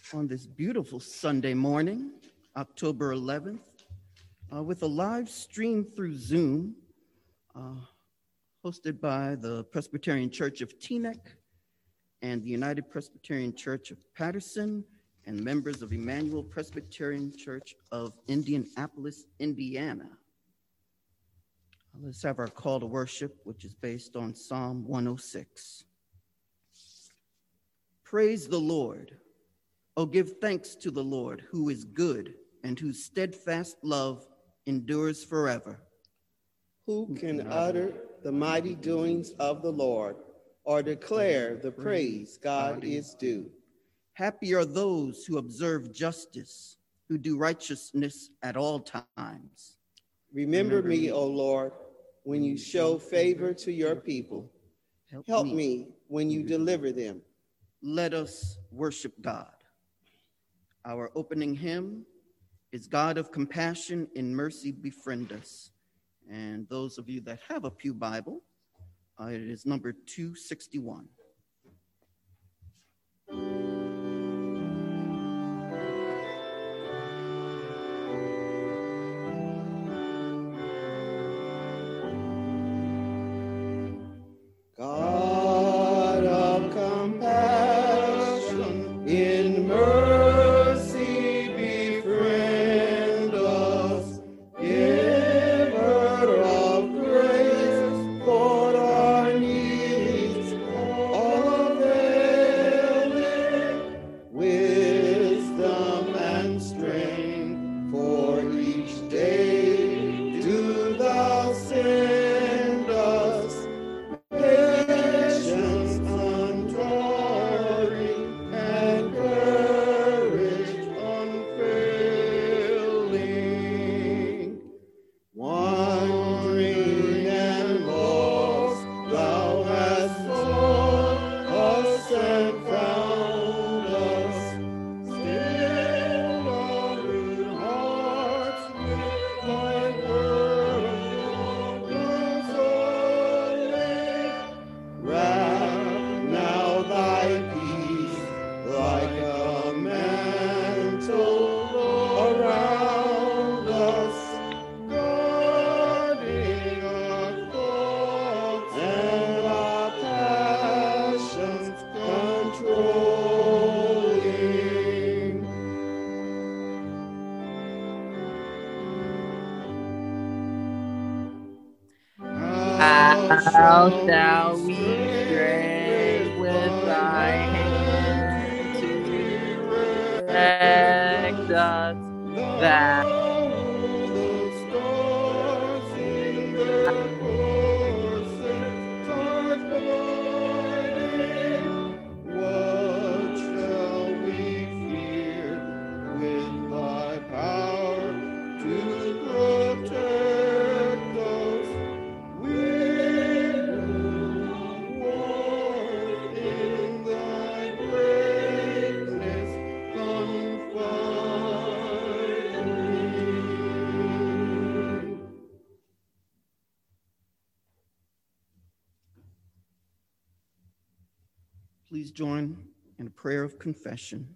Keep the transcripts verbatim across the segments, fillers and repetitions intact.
on this beautiful Sunday morning, October eleventh, uh, with a live stream through Zoom, uh, hosted by the Presbyterian Church of Teaneck and the United Presbyterian Church of Patterson and members of Emmanuel Presbyterian Church of Indianapolis, Indiana. Let's have our call to worship, which is based on Psalm one oh six. Praise the Lord. Oh, give thanks to the Lord, who is good and whose steadfast love endures forever. Who can utter the mighty doings of the Lord or declare the praise God is due? Happy are those who observe justice, who do righteousness at all times. Remember me, O Lord, when you show favor to your people. Help, Help me. me when you deliver them. Let us worship God. Our opening hymn is God of Compassion in Mercy Befriend Us. And those of you that have a Pew Bible, uh, it is number two sixty-one. God of compassion in mercy befriend us, giver of grace for our needs, all availing wisdom and strength for each day. Do thou send us patience untiring and courage unfailing. Wandering and lost, thou hast sought us and found us. Still our hearts with thy word consoling. Wrap now thy peace like a mantle around us, guarding our thoughts and our passions controlling. How shall we stray with thy hand to direct us that What shall we fear with thy power to protect us? We walk in thy greatness confiding. Please join in a prayer of confession.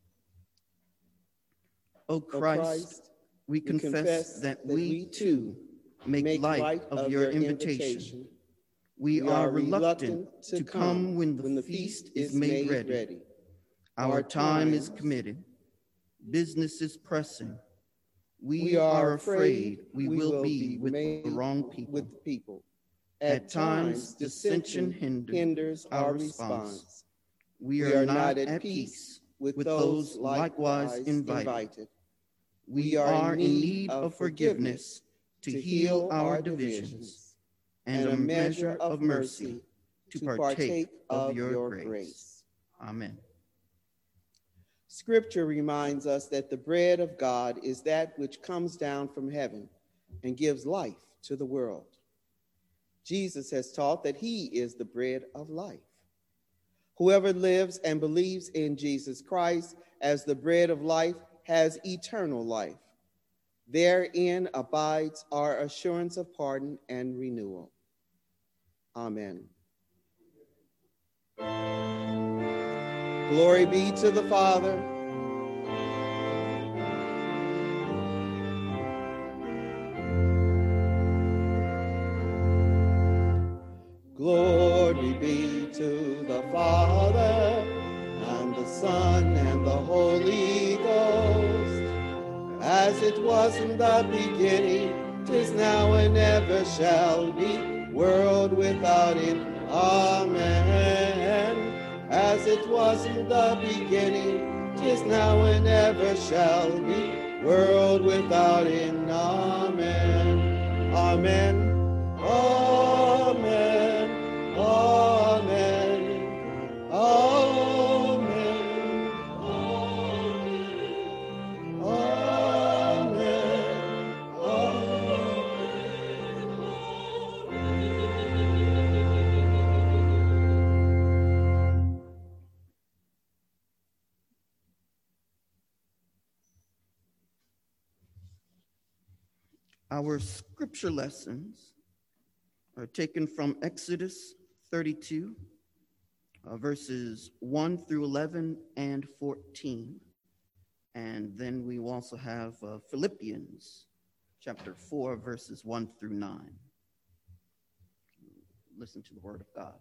O Christ, Christ, we We confess that we too make make light of your invitation. We are reluctant to come when the feast is made ready. Our time is committed. Business is pressing. We are afraid we will be with the wrong people. With the people. At times, dissension hinder- hinders our our response. response. We are not at peace with with those those likewise likewise invited. invited. We are in need of forgiveness to heal our divisions and a measure of mercy to partake of your grace. Amen. Scripture reminds us that the bread of God is that which comes down from heaven and gives life to the world. Jesus has taught that he is the bread of life. Whoever lives and believes in Jesus Christ as the bread of life has eternal life. Therein abides our assurance of pardon and renewal. Amen. Glory be to the Father, as it was in the beginning, 'tis now and ever shall be, world without end. Amen. As it was in the beginning, 'tis now and ever shall be, world without end. Amen. Amen. Amen. Amen. Amen. Amen. Amen. Our scripture lessons are taken from Exodus thirty-two, uh, verses one through eleven and fourteen. And then we will also have uh, Philippians chapter four, verses one through nine. Listen to the word of God.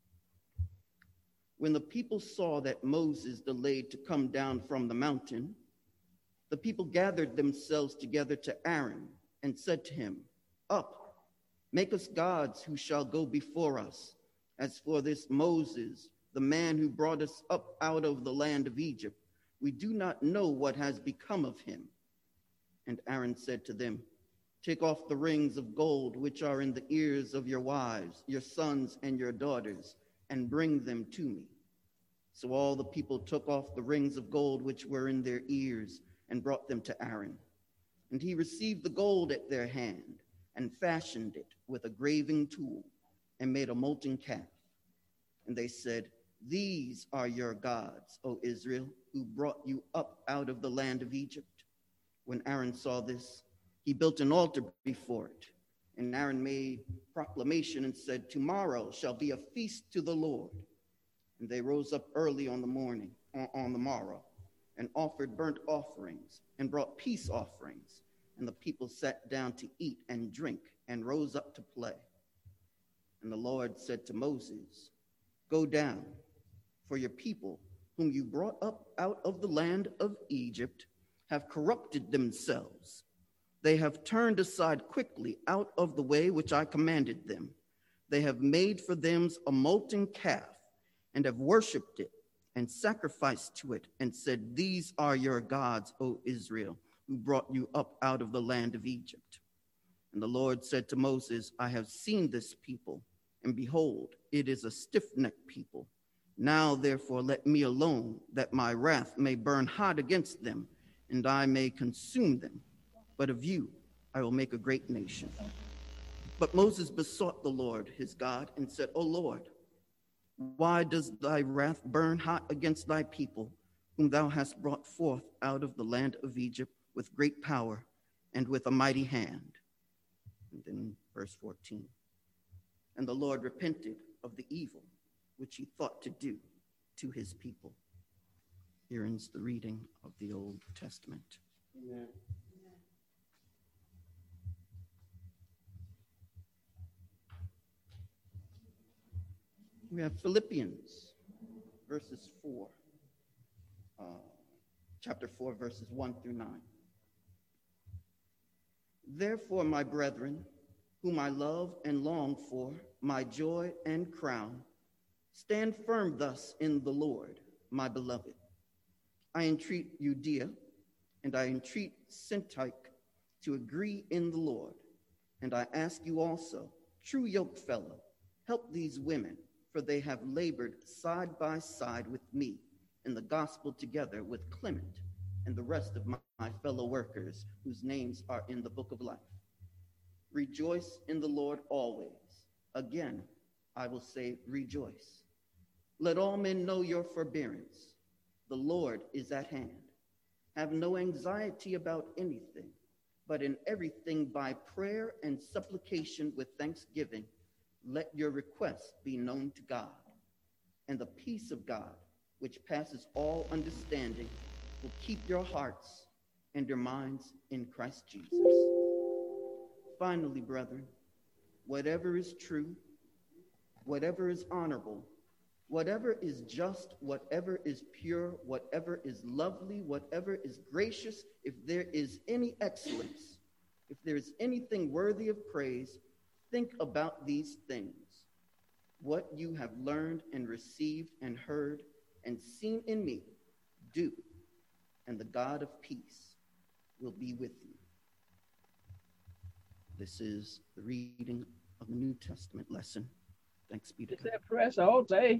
When the people saw that Moses delayed to come down from the mountain, the people gathered themselves together to Aaron and said to him, "Up, make us gods who shall go before us. As for this Moses, the man who brought us up out of the land of Egypt, we do not know what has become of him." And Aaron said to them, "Take off the rings of gold which are in the ears of your wives, your sons, and your daughters, and bring them to me." So all the people took off the rings of gold which were in their ears and brought them to Aaron. And he received the gold at their hand and fashioned it with a graving tool and made a molten calf. And they said, "These are your gods, O Israel, who brought you up out of the land of Egypt." When Aaron saw this, he built an altar before it. And Aaron made proclamation and said, "Tomorrow shall be a feast to the Lord." And they rose up early on the morning, on the morrow, and offered burnt offerings and brought peace offerings. And the people sat down to eat and drink and rose up to play. And the Lord said to Moses, "Go down, for your people, whom you brought up out of the land of Egypt, have corrupted themselves. They have turned aside quickly out of the way which I commanded them. They have made for them a molten calf and have worshipped it and sacrificed to it and said, 'These are your gods, O Israel, who brought you up out of the land of Egypt.' And the Lord said to Moses, 'I have seen this people, and behold, it is a stiff-necked people. Now, therefore, let me alone, that my wrath may burn hot against them, and I may consume them. But of you I will make a great nation.' But Moses besought the Lord his God and said, 'O Lord, why does thy wrath burn hot against thy people, whom thou hast brought forth out of the land of Egypt with great power and with a mighty hand?'" And then verse fourteen. "And the Lord repented of the evil which he thought to do to his people." Here ends the reading of the Old Testament. Amen. We have Philippians, verses four, uh, chapter four, verses one through nine. "Therefore, my brethren, whom I love and long for, my joy and crown, stand firm thus in the Lord, my beloved. I entreat Euodia, and I entreat Syntyche to agree in the Lord. And I ask you also, true yokefellow, help these women, for they have labored side by side with me in the gospel together with Clement and the rest of my, my fellow workers whose names are in the book of life. Rejoice in the Lord always. Again, I will say rejoice. Let all men know your forbearance. The Lord is at hand. Have no anxiety about anything, but in everything by prayer and supplication with thanksgiving, let your requests be known to God. And the peace of God, which passes all understanding, will keep your hearts and your minds in Christ Jesus. Finally, brethren, whatever is true, whatever is honorable, whatever is just, whatever is pure, whatever is lovely, whatever is gracious, if there is any excellence, if there is anything worthy of praise, think about these things. What you have learned and received and heard and seen in me, do, and the God of peace will be with you. This is the reading of the New Testament lesson. Thanks be to Is God. that press all day?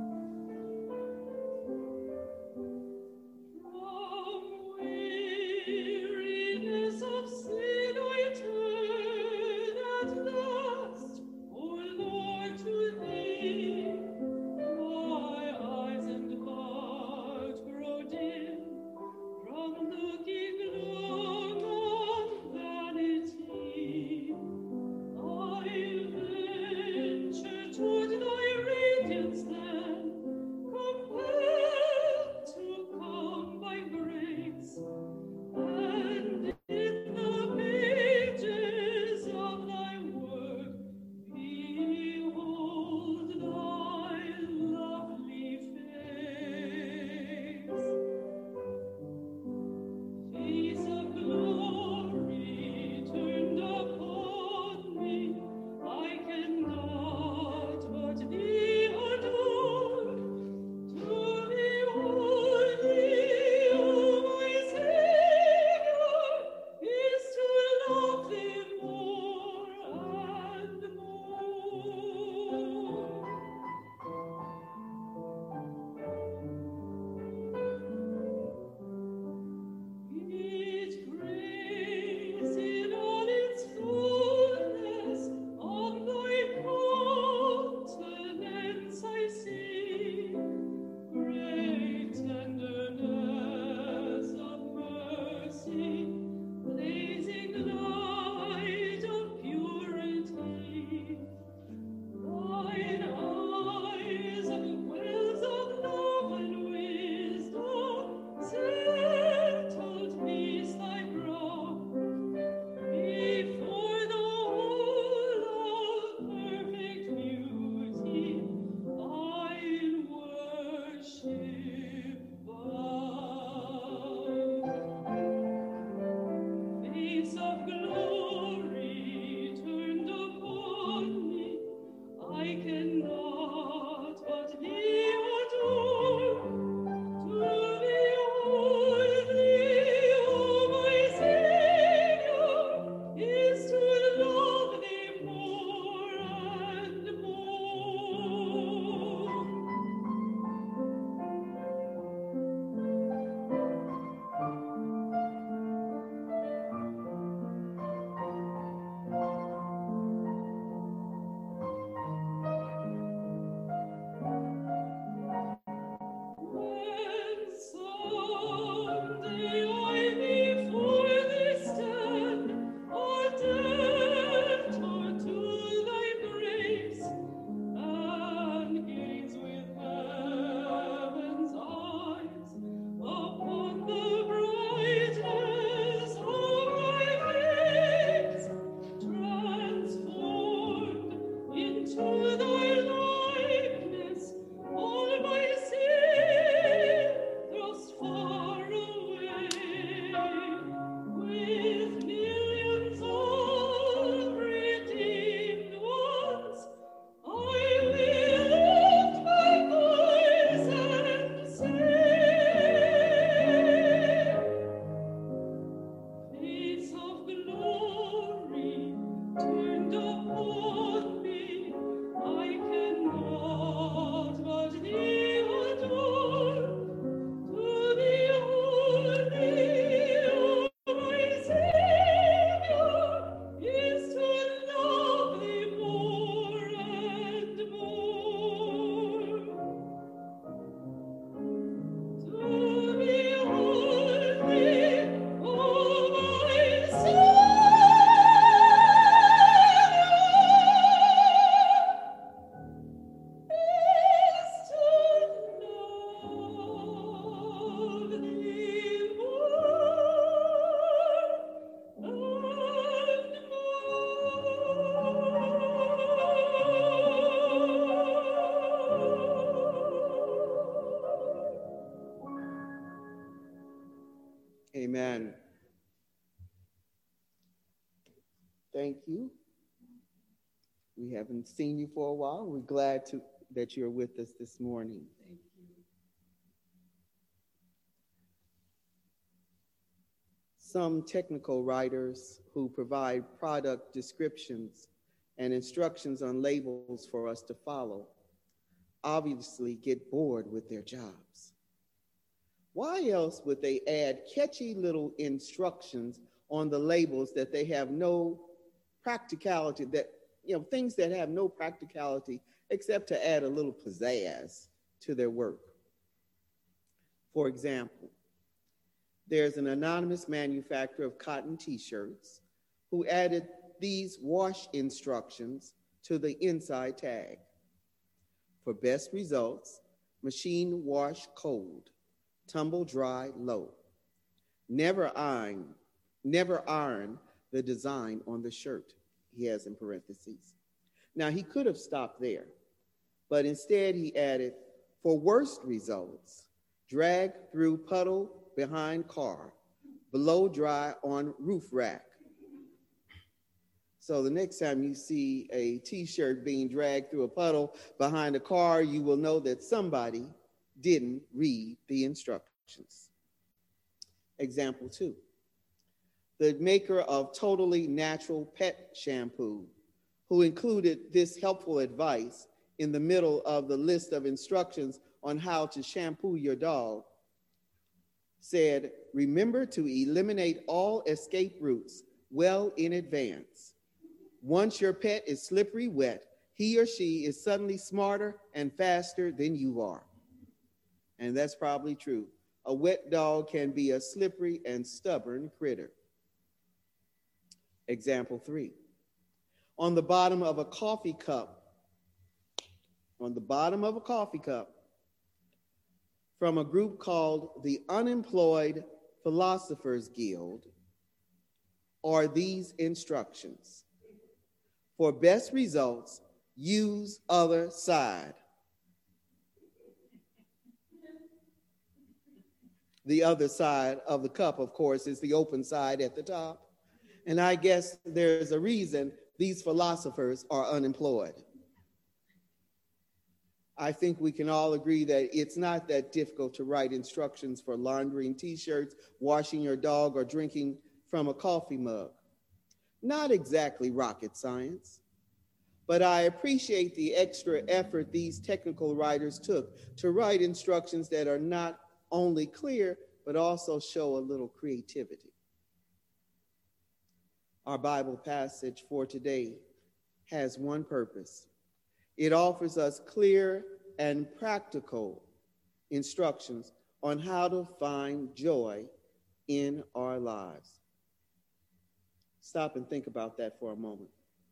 From Thank you. We haven't seen you for a while. We're glad to, that you're with us this morning. Thank you. Some technical writers who provide product descriptions and instructions on labels for us to follow obviously get bored with their jobs. Why else would they add catchy little instructions on the labels that they have no practicality, that, you know, things that have no practicality except to add a little pizzazz to their work? For example, there's an anonymous manufacturer of cotton t-shirts who added these wash instructions to the inside tag. For best results, machine wash cold, tumble dry low. Never iron, never iron the design on the shirt, he has in parentheses. Now, he could have stopped there, but instead he added, for worst results, drag through puddle behind car, below dry on roof rack. So the next time you see a t-shirt being dragged through a puddle behind a car, you will know that somebody didn't read the instructions. Example two, the maker of Totally Natural Pet Shampoo, who included this helpful advice in the middle of the list of instructions on how to shampoo your dog, said, remember to eliminate all escape routes well in advance. Once your pet is slippery wet, he or she is suddenly smarter and faster than you are. And that's probably true. A wet dog can be a slippery and stubborn critter. Example three. On the bottom of a coffee cup, on the bottom of a coffee cup, from a group called the Unemployed Philosophers Guild, are these instructions. For best results, use other side. The other side of the cup, of course, is the open side at the top. And I guess there's a reason these philosophers are unemployed. I think we can all agree that it's not that difficult to write instructions for laundering t-shirts, washing your dog, or drinking from a coffee mug. Not exactly rocket science, but I appreciate the extra effort these technical writers took to write instructions that are not only clear, but also show a little creativity. Our Bible passage for today has one purpose. It offers us clear and practical instructions on how to find joy in our lives. Stop and think about that for a moment.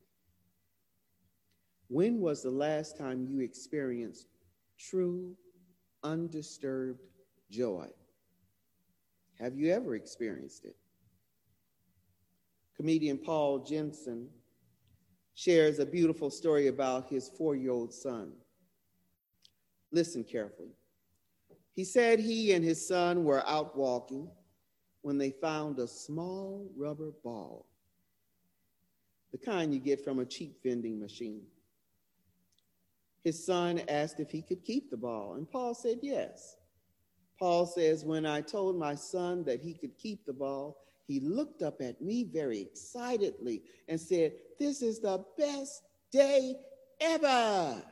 When was the last time you experienced true, undisturbed joy? Have you ever experienced it? Comedian Paul Jensen shares a beautiful story about his four-year-old son. Listen carefully. He said he and his son were out walking when they found a small rubber ball, the kind you get from a cheap vending machine. His son asked if he could keep the ball, and Paul said yes. Paul says, when I told my son that he could keep the ball, he looked up at me very excitedly and said, this is the best day ever.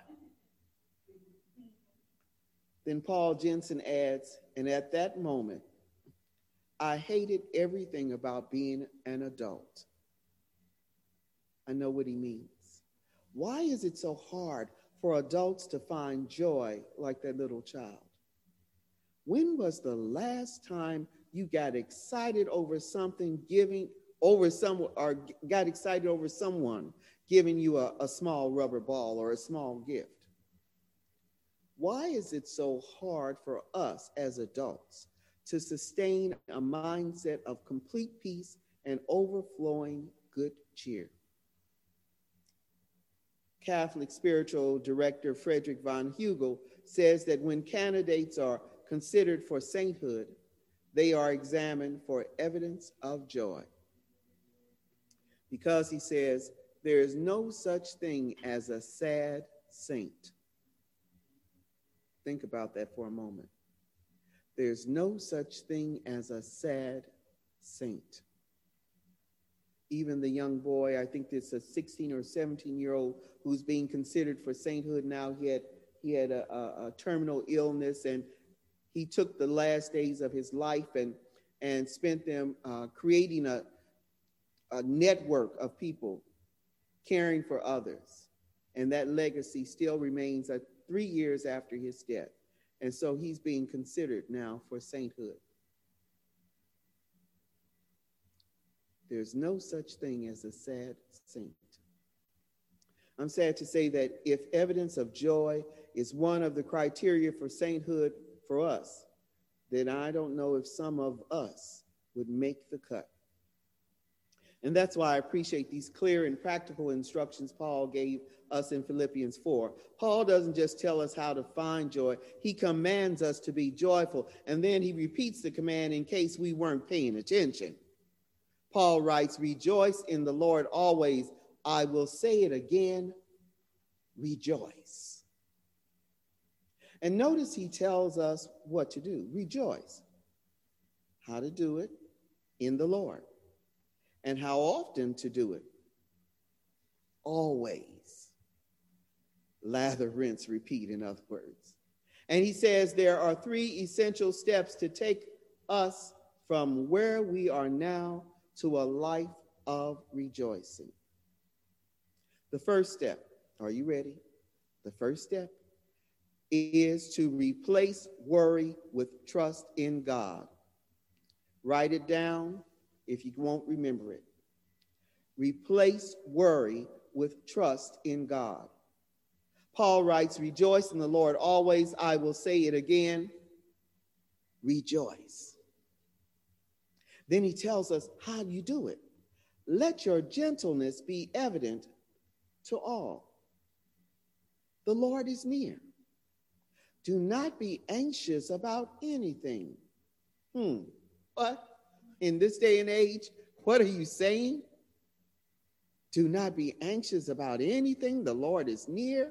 Then Paul Jensen adds, and at that moment, I hated everything about being an adult. I know what he means. Why is it so hard for adults to find joy like that little child? When was the last time you got excited over something giving over someone, or got excited over someone giving you a, a small rubber ball or a small gift? Why is it so hard for us as adults to sustain a mindset of complete peace and overflowing good cheer? Catholic spiritual director Frederick von Hugel says that when candidates are considered for sainthood, they are examined for evidence of joy. because he says, there is no such thing as a sad saint. Think about that for a moment. There's no such thing as a sad saint. Even the young boy, I think it's a sixteen or seventeen year old who's being considered for sainthood now. He had, he had a, a, a terminal illness, and he took the last days of his life and, and spent them uh, creating a, a network of people caring for others. And that legacy still remains uh, three years after his death. And so he's being considered now for sainthood. There's no such thing as a sad saint. I'm sad to say that if evidence of joy is one of the criteria for sainthood for us, then I don't know if some of us would make the cut. And that's why I appreciate these clear and practical instructions Paul gave us in Philippians four. Paul doesn't just tell us how to find joy. He commands us to be joyful. And then he repeats the command in case we weren't paying attention. Paul writes, rejoice in the Lord always. I will say it again, rejoice. And notice he tells us what to do. Rejoice. How to do it in the Lord. And how often to do it? Always. Lather, rinse, repeat, in other words. And he says there are three essential steps to take us from where we are now to a life of rejoicing. The first step, are you ready? The first step is to replace worry with trust in God. Write it down if you won't remember it. Replace worry with trust in God. Paul writes, rejoice in the Lord always. I will say it again, rejoice. Then he tells us how you do it. Let your gentleness be evident to all. The Lord is near. Do not be anxious about anything. Hmm, what? In this day and age, what are you saying? Do not be anxious about anything. The Lord is near.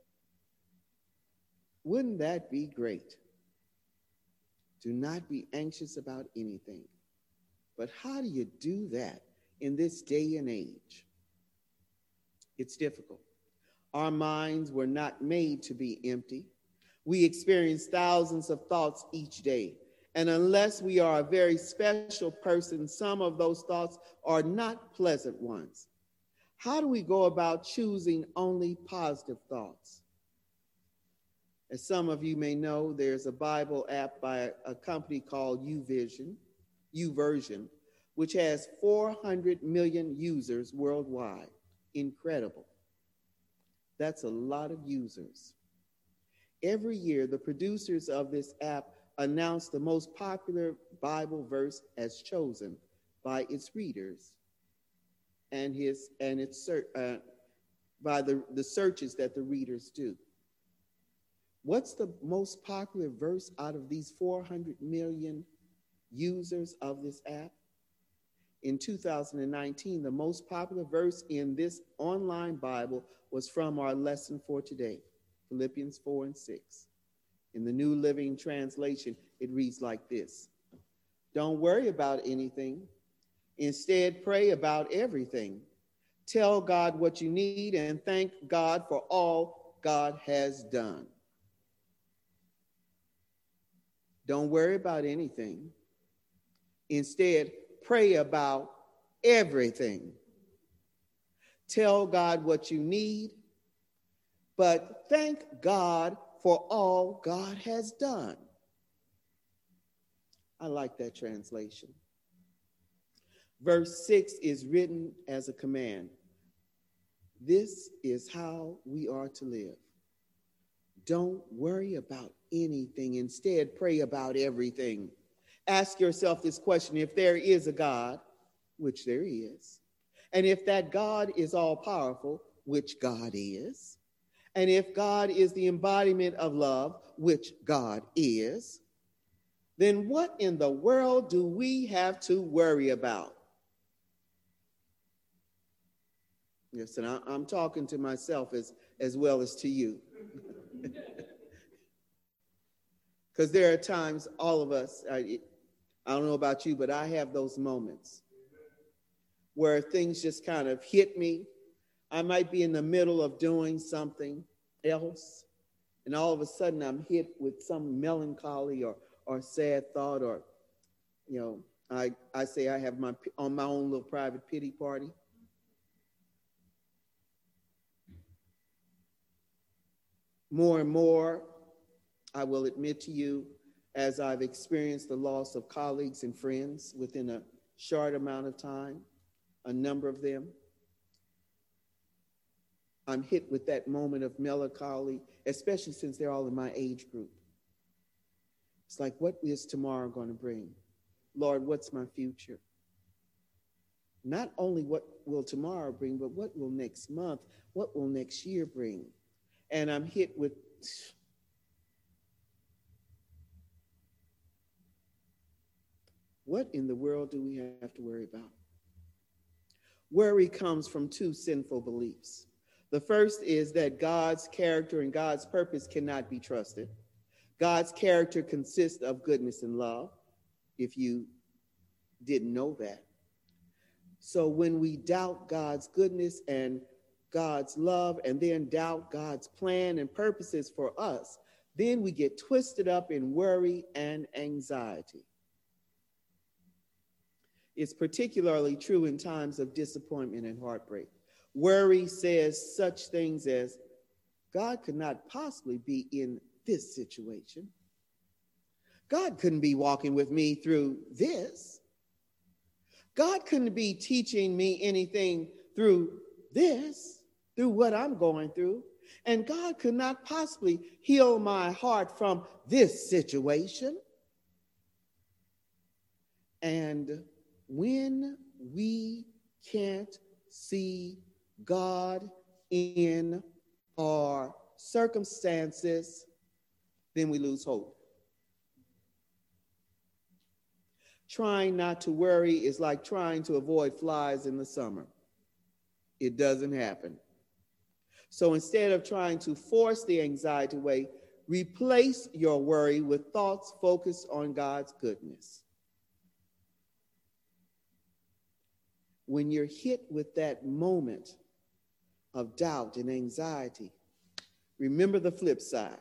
Wouldn't that be great? Do not be anxious about anything. But how do you do that in this day and age? It's difficult. Our minds were not made to be empty. We experience thousands of thoughts each day. And unless we are a very special person, some of those thoughts are not pleasant ones. How do we go about choosing only positive thoughts? As some of you may know, there's a Bible app by a company called YouVersion, YouVersion, which has four hundred million users worldwide. Incredible. That's a lot of users. Every year, the producers of this app announce the most popular Bible verse as chosen by its readers and his and its uh, by the, the searches that the readers do. What's the most popular verse out of these four hundred million users of this app? In two thousand nineteen, the most popular verse in this online Bible was from our lesson for today, Philippians four and six. In the New Living Translation, it reads like this: don't worry about anything. Instead, pray about everything. Tell God what you need and thank God for all God has done. Don't worry about anything. Instead, pray about everything. Tell God what you need, but thank God for all God has done. I like that translation. Verse six is written as a command. This is how we are to live. Don't worry about anything. Instead, pray about everything. Ask yourself this question: if there is a God, which there is, and if that God is all powerful, which God is, and if God is the embodiment of love, which God is, then what in the world do we have to worry about? Yes, and I, I'm talking to myself as, as well as to you. Because there are times, all of us, I, I don't know about you, but I have those moments where things just kind of hit me. I might be in the middle of doing something else, and all of a sudden I'm hit with some melancholy or, or sad thought, or, you know, I, I say I have my on my own little private pity party. More and more, I will admit to you, as I've experienced the loss of colleagues and friends within a short amount of time, a number of them, I'm hit with that moment of melancholy, especially since they're all in my age group. It's like, what is tomorrow going to bring? Lord, what's my future? Not only what will tomorrow bring, but what will next month, what will next year bring? And I'm hit with, what in the world do we have to worry about? Worry comes from two sinful beliefs. The first is that God's character and God's purpose cannot be trusted. God's character consists of goodness and love, if you didn't know that. So when we doubt God's goodness and God's love, and then doubt God's plan and purposes for us, then we get twisted up in worry and anxiety. It's particularly true in times of disappointment and heartbreak. Worry says such things as, God could not possibly be in this situation. God couldn't be walking with me through this. God couldn't be teaching me anything through this, through what I'm going through. And God could not possibly heal my heart from this situation. And when we can't see God in our circumstances, then we lose hope. Trying not to worry is like trying to avoid flies in the summer. It doesn't happen. So instead of trying to force the anxiety away, replace your worry with thoughts focused on God's goodness. When you're hit with that moment of doubt and anxiety, remember the flip side.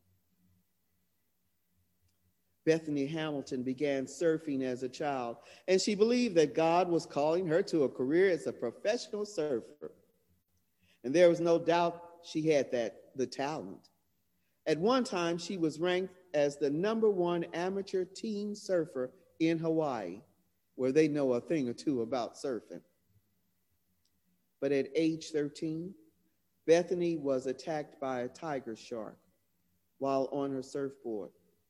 Bethany Hamilton began surfing as a child, and she believed that God was calling her to a career as a professional surfer. And there was no doubt she had that, the talent. At one time, she was ranked as the number one amateur teen surfer in Hawaii, where they know a thing or two about surfing. But at age thirteen, Bethany was attacked by a tiger shark while on her surfboard.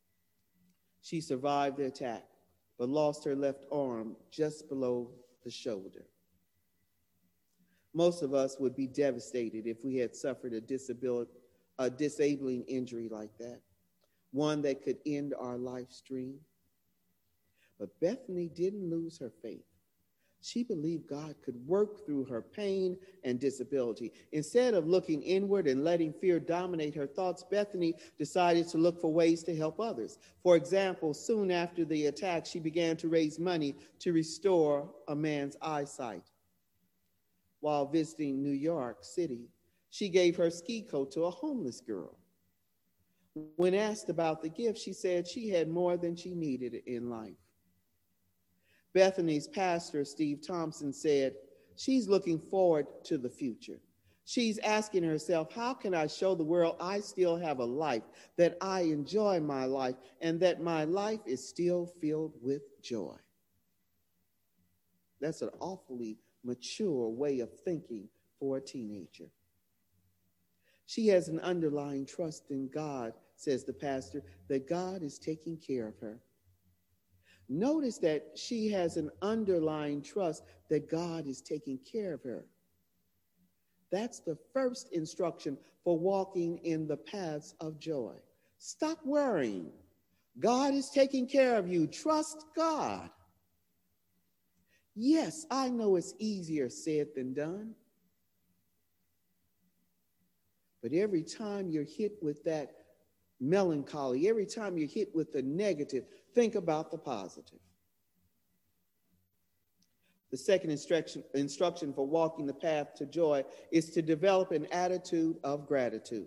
She survived the attack, but lost her left arm just below the shoulder. Most of us would be devastated if we had suffered a, disability, a disabling injury like that, one that could end our life stream. But Bethany didn't lose her faith. She believed God could work through her pain and disability. Instead of looking inward and letting fear dominate her thoughts, Bethany decided to look for ways to help others. For example, soon after the attack, she began to raise money to restore a man's eyesight. While visiting New York City, she gave her ski coat to a homeless girl. When asked about the gift, she said she had more than she needed in life. Bethany's pastor, Steve Thompson, said, she's looking forward to the future. She's asking herself, how can I show the world I still have a life, that I enjoy my life, and that my life is still filled with joy? That's an awfully mature way of thinking for a teenager. She has an underlying trust in God, says the pastor, that God is taking care of her. Notice that she has an underlying trust that God is taking care of her. That's the first instruction for walking in the paths of joy. Stop worrying. God is taking care of you. Trust God. Yes, I know it's easier said than done. But every time you're hit with that melancholy, every time you're hit with the negative, think about the positive. The second instruction, instruction for walking the path to joy is to develop an attitude of gratitude.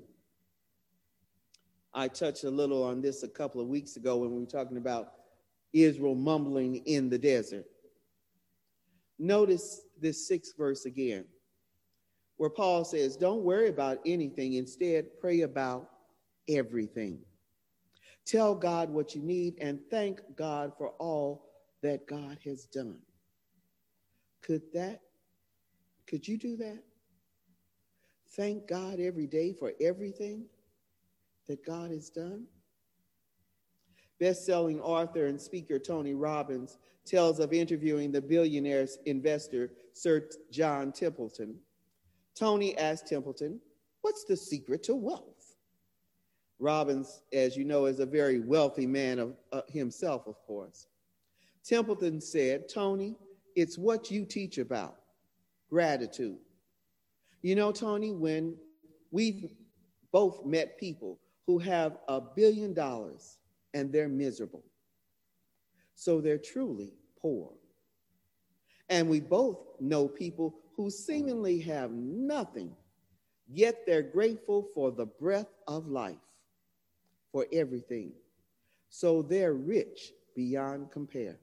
I touched a little on this a couple of weeks ago when we were talking about Israel mumbling in the desert. Notice this sixth verse again, where Paul says, don't worry about anything. Instead, pray about everything. Tell God what you need and thank God for all that God has done. Could that, could you do that? Thank God every day for everything that God has done? Best-selling author and speaker Tony Robbins tells of interviewing the billionaire investor Sir John Templeton. Tony asked Templeton, what's the secret to wealth? Robbins, as you know, is a very wealthy man of uh, himself, of course. Templeton said, Tony, it's what you teach about, gratitude. You know, Tony, when we've both met people who have a billion dollars and they're miserable, so they're truly poor. And we both know people who seemingly have nothing, yet they're grateful for the breath of life, for everything. So they're rich beyond compare.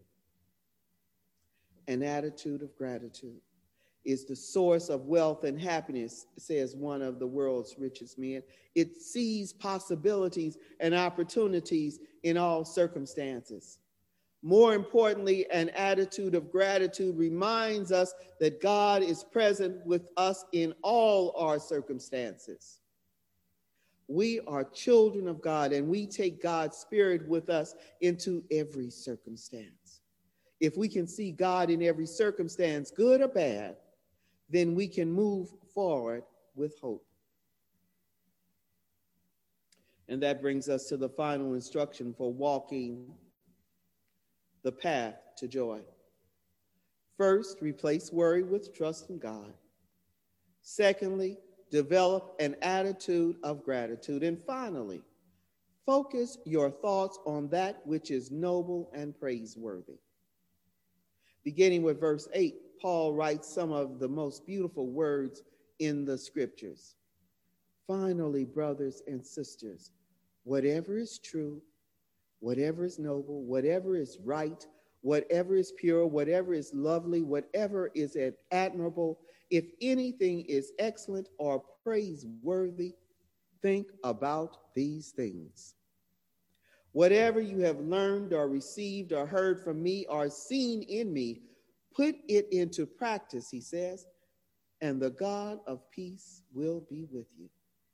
An attitude of gratitude is the source of wealth and happiness, says one of the world's richest men. It sees possibilities and opportunities in all circumstances. More importantly, an attitude of gratitude reminds us that God is present with us in all our circumstances. We are children of God, and we take God's Spirit with us into every circumstance. If we can see God in every circumstance, good or bad, then we can move forward with hope. And that brings us to the final instruction for walking the path to joy. First, replace worry with trust in God. Secondly, develop an attitude of gratitude. And finally, focus your thoughts on that which is noble and praiseworthy. Beginning with verse eight, Paul writes some of the most beautiful words in the scriptures. Finally, brothers and sisters, whatever is true, whatever is noble, whatever is right, whatever is pure, whatever is lovely, whatever is admirable, if anything is excellent or praiseworthy, think about these things. Whatever you have learned or received or heard from me or seen in me, put it into practice, he says, and the God of peace will be with you.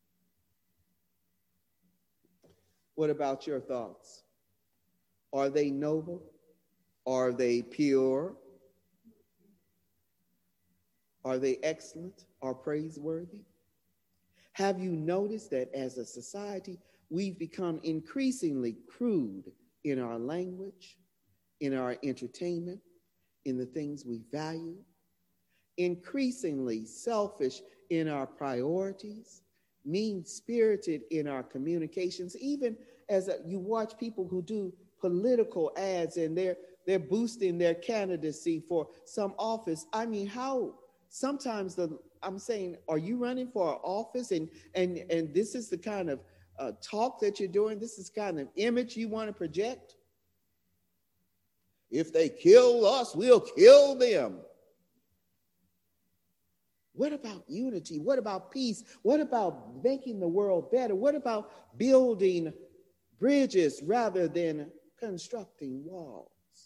What about your thoughts? Are they noble? Are they pure? Are they excellent or praiseworthy? Have you noticed that as a society, we've become increasingly crude in our language, in our entertainment, in the things we value, increasingly selfish in our priorities, mean-spirited in our communications, even as a, you watch people who do political ads and they're they're boosting their candidacy for some office. I mean, how sometimes the I'm saying, are you running for an office and and and this is the kind of uh, talk that you're doing? This is the kind of image you want to project? If they kill us, we'll kill them. What about unity? What about peace? What about making the world better? What about building bridges rather than constructing walls?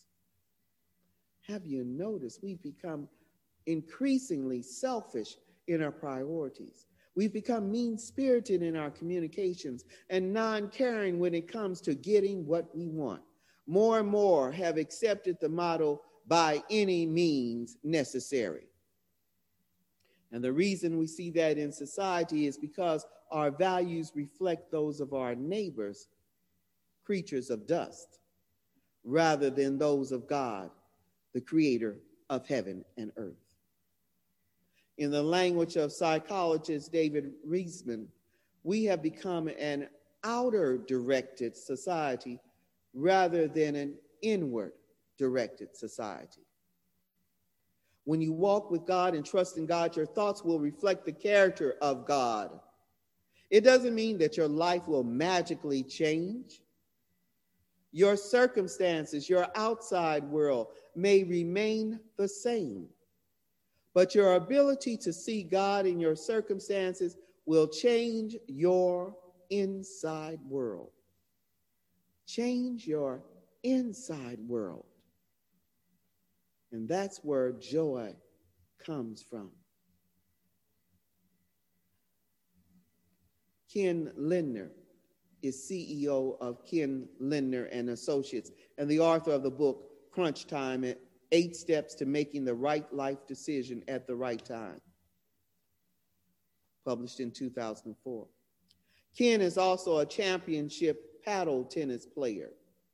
Have you noticed we've become increasingly selfish in our priorities? We've become mean-spirited in our communications and non-caring when it comes to getting what we want. More and more have accepted the motto, by any means necessary. And the reason we see that in society is because our values reflect those of our neighbors, creatures of dust, rather than those of God, the creator of heaven and earth. In the language of psychologist David Reisman, We have become an outer directed society rather than an inward directed society. When you walk with God and trust in God, your thoughts will reflect the character of God. It doesn't mean that your life will magically change. Your circumstances, your outside world may remain the same, but your ability to see God in your circumstances will change your inside world. Change your inside world. And that's where joy comes from. Ken Lindner is C E O of Ken Lindner and Associates and the author of the book Crunch Time, Eight Steps to Making the Right Life Decision at the Right Time, published in two thousand four. Ken is also a championship paddle tennis player.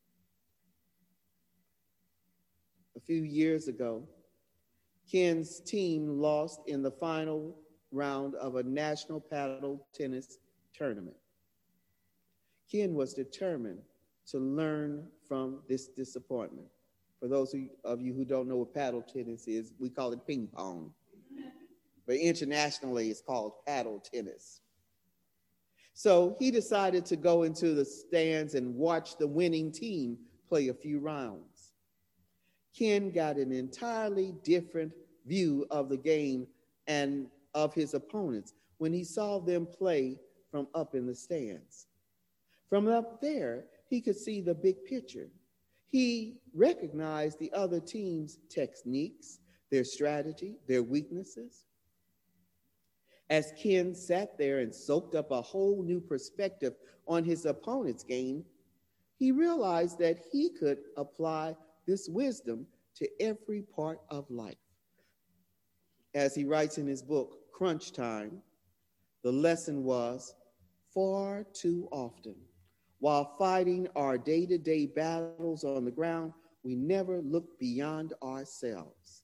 A few years ago, Ken's team lost in the final round of a national paddle tennis tournament. Ken was determined to learn from this disappointment. For those of you who don't know what paddle tennis is, we call it ping pong. But internationally, it's called paddle tennis. So he decided to go into the stands and watch the winning team play a few rounds. Ken got an entirely different view of the game and of his opponents when he saw them play from up in the stands. From up there, he could see the big picture. He recognized the other team's techniques, their strategy, their weaknesses. As Ken sat there and soaked up a whole new perspective on his opponent's game, he realized that he could apply this wisdom to every part of life. As he writes in his book, Crunch Time, the lesson was, far too often, while fighting our day-to-day battles on the ground, we never look beyond ourselves.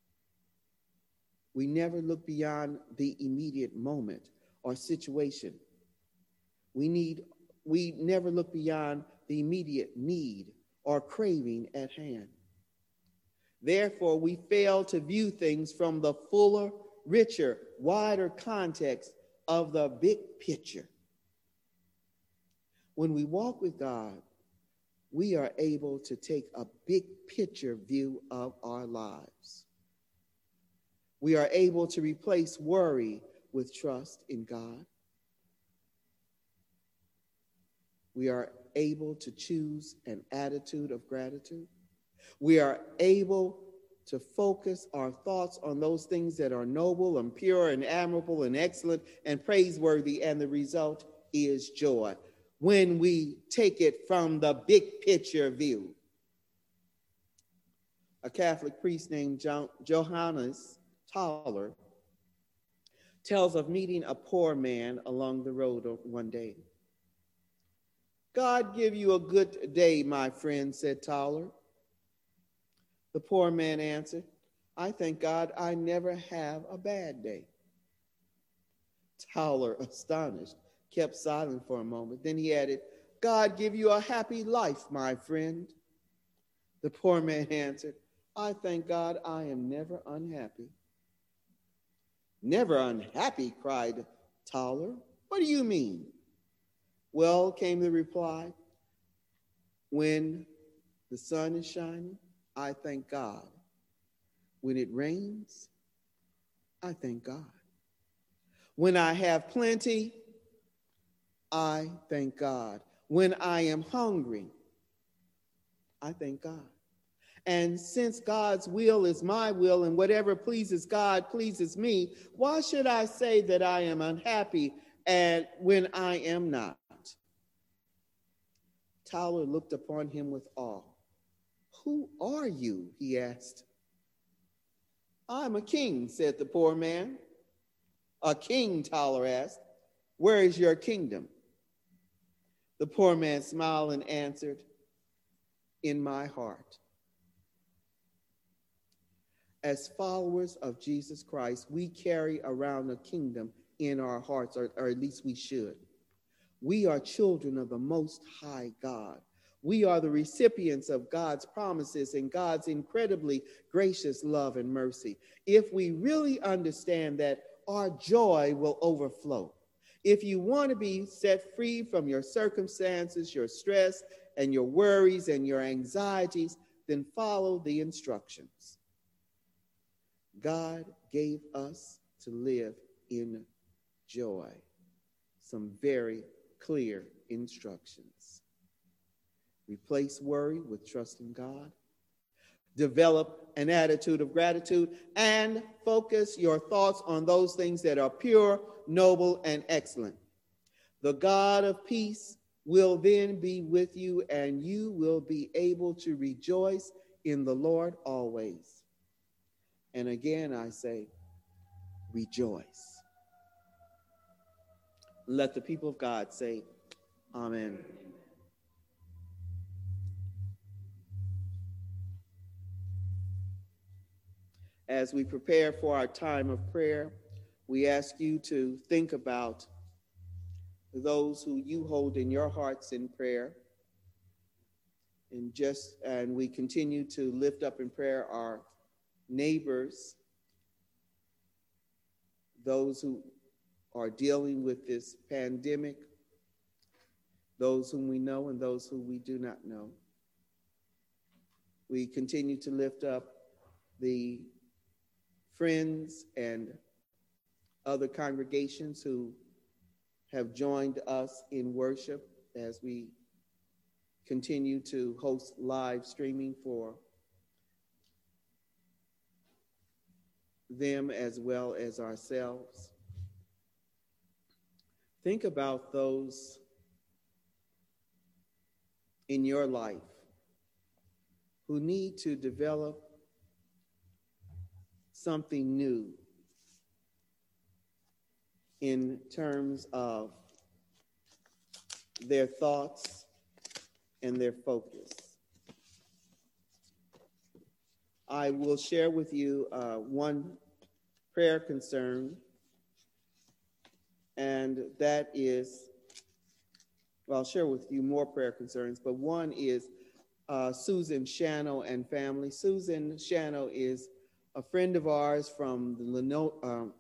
We never look beyond the immediate moment or situation. We need, we never look beyond the immediate need or craving at hand. Therefore, we fail to view things from the fuller, richer, wider context of the big picture. When we walk with God, we are able to take a big picture view of our lives. We are able to replace worry with trust in God. We are able to choose an attitude of gratitude. We are able to focus our thoughts on those things that are noble and pure and admirable and excellent and praiseworthy, and the result is joy when we take it from the big picture view. A Catholic priest named jo- Johannes Tauler tells of meeting a poor man along the road one day. God give you a good day, my friend, said Tauler. The poor man answered, I thank God I never have a bad day. Tauler, astonished, kept silent for a moment. Then he added, God give you a happy life, my friend. The poor man answered, I thank God I am never unhappy. Never unhappy, cried Tauler. What do you mean? Well, came the reply, when the sun is shining, I thank God. When it rains, I thank God. When I have plenty, I thank God. When I am hungry, I thank God. And since God's will is my will and whatever pleases God pleases me, why should I say that I am unhappy and when I am not? Tauler looked upon him with awe. Who are you? He asked. I'm a king, said the poor man. A king, Tauler asked. Where is your kingdom? The poor man smiled and answered, in my heart. As followers of Jesus Christ, we carry around a kingdom in our hearts, or, or at least we should. We are children of the Most High God. We are the recipients of God's promises and God's incredibly gracious love and mercy. If we really understand that, our joy will overflow. If you want to be set free from your circumstances, your stress, and your worries and your anxieties, then follow the instructions. God gave us to live in joy. Some very clear instructions. Replace worry with trust in God. Develop an attitude of gratitude and focus your thoughts on those things that are pure, noble, and excellent. The God of peace will then be with you, and you will be able to rejoice in the Lord always. And again, I say, rejoice. Let the people of God say, Amen. As we prepare for our time of prayer, we ask you to think about those who you hold in your hearts in prayer. And just, and we continue to lift up in prayer our neighbors, those who are dealing with this pandemic, those whom we know and those who we do not know. We continue to lift up the friends and other congregations who have joined us in worship as we continue to host live streaming for them as well as ourselves. Think about those in your life who need to develop something new in terms of their thoughts and their focus. I will share with you uh, one prayer concern, and that is, well, I'll share with you more prayer concerns, but one is uh, Susan Shano and family. Susan Shano is a friend of ours from the Leno, um,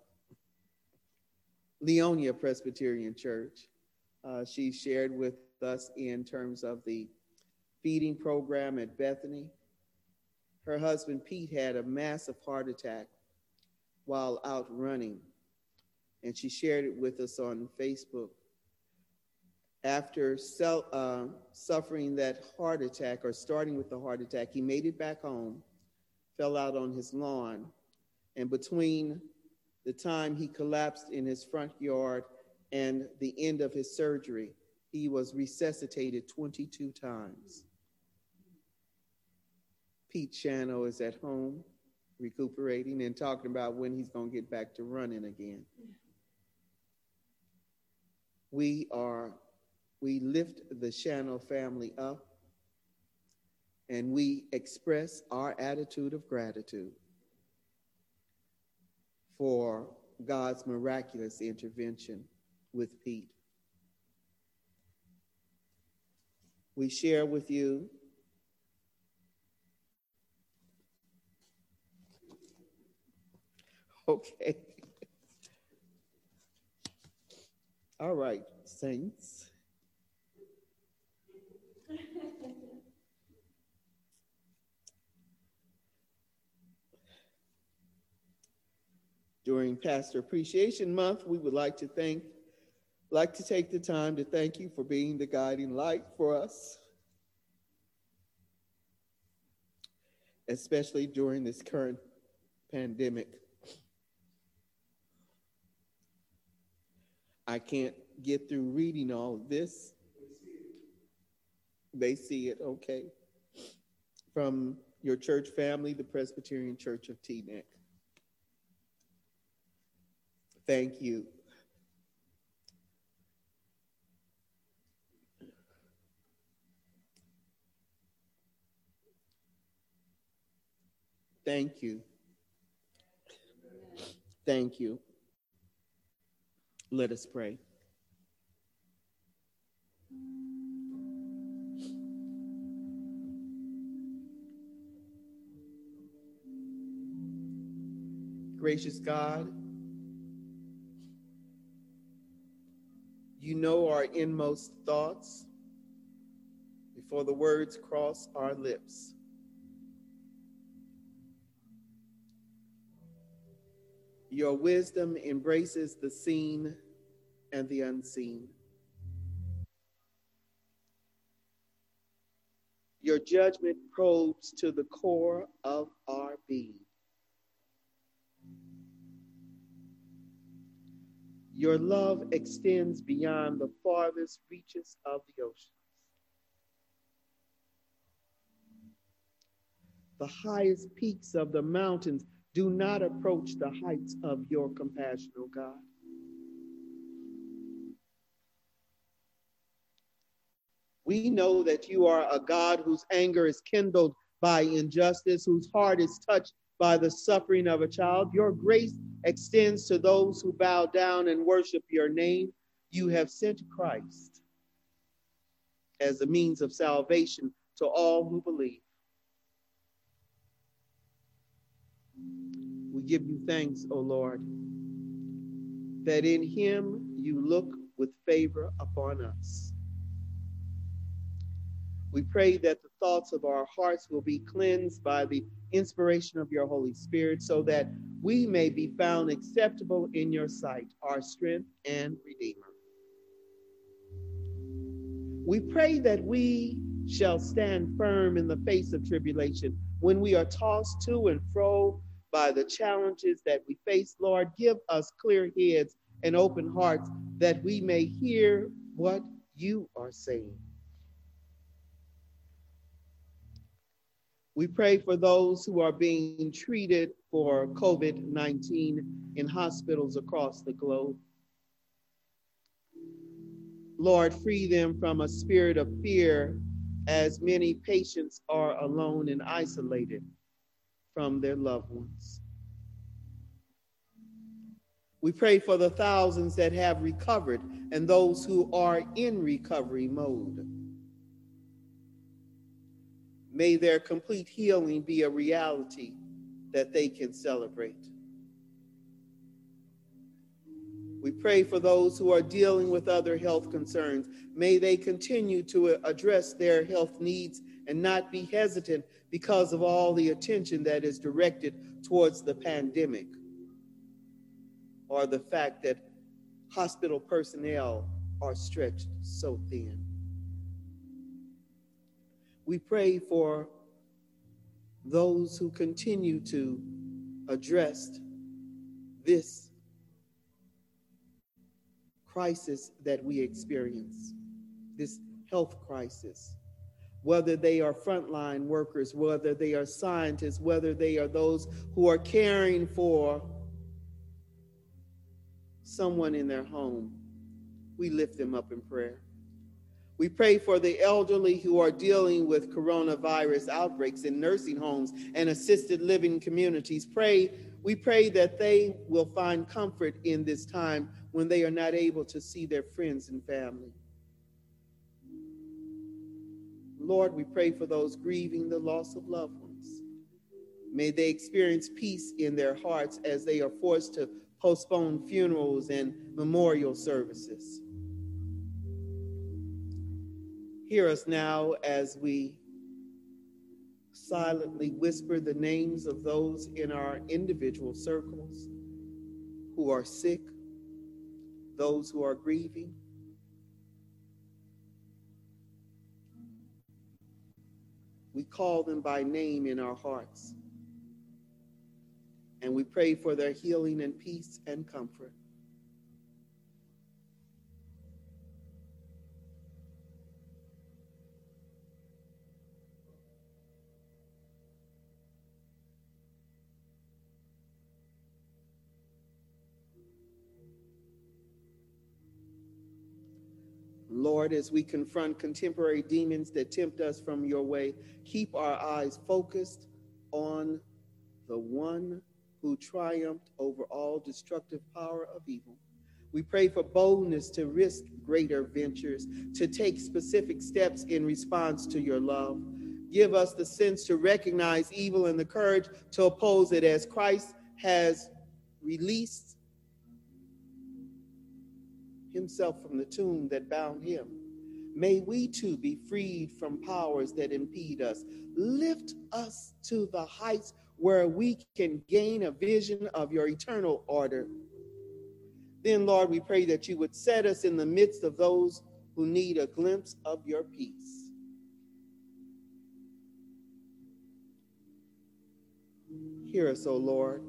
Leonia Presbyterian Church. Uh, she shared with us in terms of the feeding program at Bethany. Her husband, Pete, had a massive heart attack while out running, and she shared it with us on Facebook. After self, uh, suffering that heart attack, or starting with the heart attack, he made it back home, fell out on his lawn, and between the time he collapsed in his front yard and the end of his surgery, he was resuscitated twenty-two times. Pete Shano is at home recuperating and talking about when he's going to get back to running again. We are, we lift the Shano family up, and we express our attitude of gratitude for God's miraculous intervention with Pete. We share with you okay. All right, saints. During Pastor Appreciation Month, we would like to thank, like to take the time to thank you for being the guiding light for us, especially during this current pandemic. I can't get through reading all of this. They see it, okay. From your church family, the Presbyterian Church of Teaneck. Thank you. Thank you. Thank you. Let us pray. Gracious God, you know our inmost thoughts before the words cross our lips. Your wisdom embraces the seen and the unseen. Your judgment probes to the core of our being. Your love extends beyond the farthest reaches of the oceans. The highest peaks of the mountains do not approach the heights of your compassion, O God. We know that you are a God whose anger is kindled by injustice, whose heart is touched by the suffering of a child. Your grace extends to those who bow down and worship your name. You have sent Christ as a means of salvation to all who believe. We give you thanks, O Lord, that in him you look with favor upon us. We pray that the thoughts of our hearts will be cleansed by the inspiration of your Holy Spirit, so that we may be found acceptable in your sight, our strength and Redeemer. We pray that we shall stand firm in the face of tribulation when we are tossed to and fro by the challenges that we face. Lord, give us clear heads and open hearts that we may hear what you are saying. We pray for those who are being treated for COVID nineteen in hospitals across the globe. Lord, free them from a spirit of fear, as many patients are alone and isolated from their loved ones. We pray for the thousands that have recovered and those who are in recovery mode. May their complete healing be a reality that they can celebrate. We pray for those who are dealing with other health concerns. May they continue to address their health needs and not be hesitant because of all the attention that is directed towards the pandemic, or the fact that hospital personnel are stretched so thin. We pray for those who continue to address this crisis that we experience, this health crisis, whether they are frontline workers, whether they are scientists, whether they are those who are caring for someone in their home. We lift them up in prayer. We pray for the elderly who are dealing with coronavirus outbreaks in nursing homes and assisted living communities. Pray, we pray that they will find comfort in this time when they are not able to see their friends and family. Lord, we pray for those grieving the loss of loved ones. May they experience peace in their hearts as they are forced to postpone funerals and memorial services. Hear us now as we silently whisper the names of those in our individual circles who are sick, those who are grieving. We call them by name in our hearts, and we pray for their healing and peace and comfort. Lord, as we confront contemporary demons that tempt us from your way, keep our eyes focused on the one who triumphed over all destructive power of evil. We pray for boldness to risk greater ventures, to take specific steps in response to your love. Give us the sense to recognize evil and the courage to oppose it as Christ has released himself from the tomb that bound him, may we too be freed from powers that impede us. Lift us to the heights where we can gain a vision of your eternal order. Then, Lord, we pray that you would set us in the midst of those who need a glimpse of your peace. Hear us, O Lord,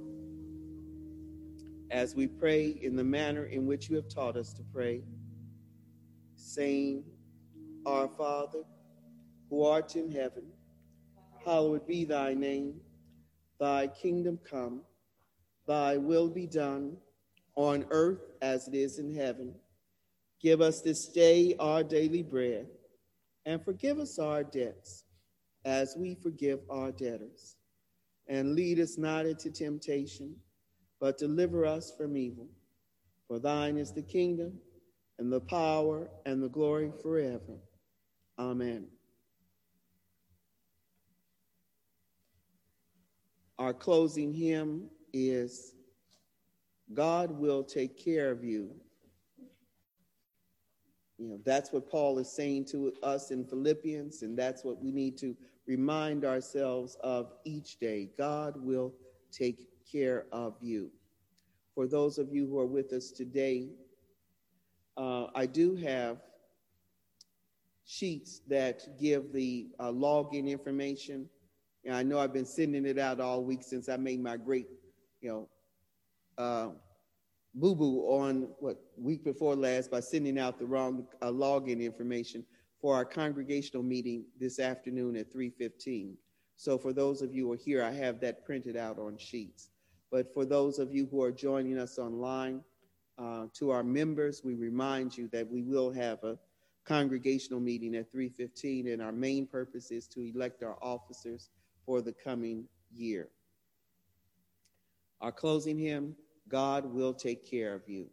as we pray in the manner in which you have taught us to pray, saying, Our Father, who art in heaven, hallowed be thy name. Thy kingdom come, thy will be done, on earth as it is in heaven. Give us this day our daily bread, and forgive us our debts, as we forgive our debtors. And lead us not into temptation, but deliver us from evil. For thine is the kingdom, and the power, and the glory forever. Amen. Our closing hymn is, God Will Take Care of You. You know, that's what Paul is saying to us in Philippians, and that's what we need to remind ourselves of each day. God will take care of you. For those of you who are with us today, uh, I do have sheets that give the uh, login information. And I know I've been sending it out all week since I made my great, you know, uh, boo-boo on what week before last by sending out the wrong uh, login information for our congregational meeting this afternoon at three fifteen. So for those of you who are here, I have that printed out on sheets. But for those of you who are joining us online, uh, to our members, we remind you that we will have a congregational meeting at three fifteen, and our main purpose is to elect our officers for the coming year. Our closing hymn, God Will Take Care of You.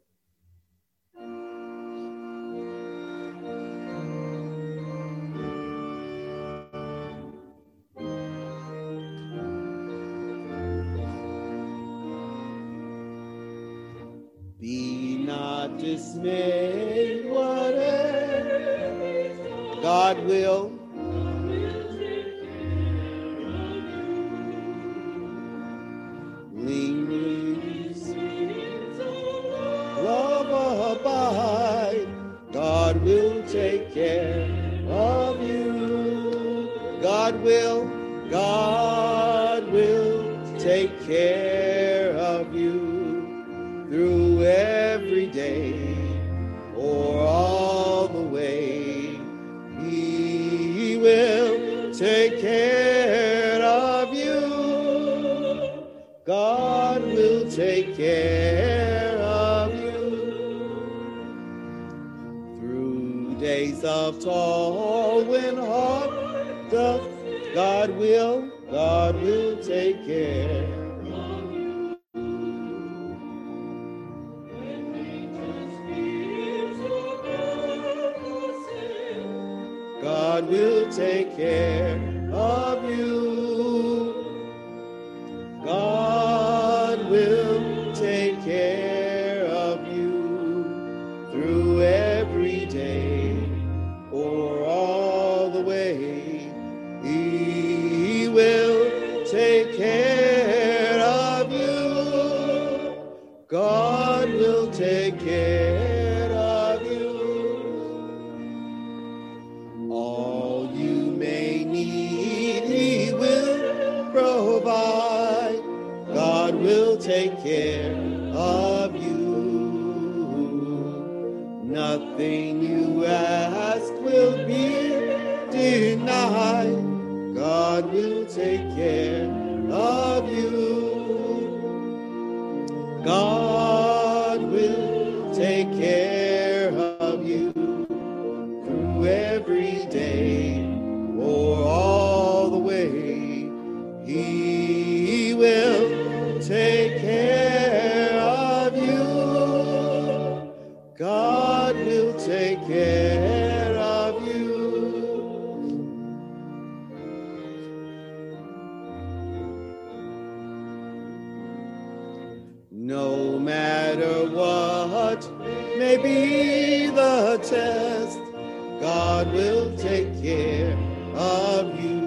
Be not dismayed, whatever God will. Love abide, God will take care of you. God will, God will take care of you through every day or all the way. He will take care of you. God will take care of you through days of toil when hard doth. God will, God will take care of you. God will take care of you. God will take care of you through every day or all the way. He will take care of you. God will take care of you. All you may need, He will provide. God will take care of you. Nothing you ask will be denied. God will take care of you. God will take care of you through every day or all the way. He will take care of you. God will take care of you. No matter what may be the test, God will take care of you.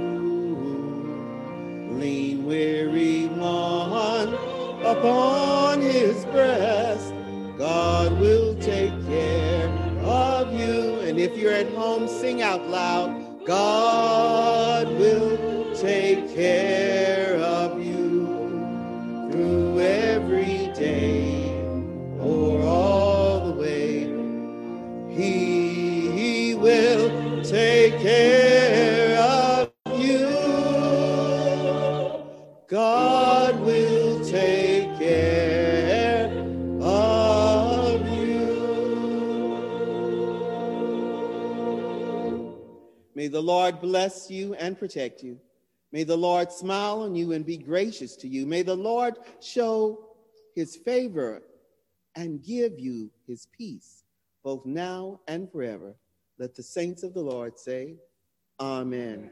Lean, weary one upon his breast, God will take care of you. And if you're at home, sing out loud, God will take care of you through every day or all the way. He, he will take care of you. God will take care of you. May the Lord bless you and protect you. May the Lord smile on you and be gracious to you. May the Lord show his favor and give you his peace, both now and forever. Let the saints of the Lord say, Amen.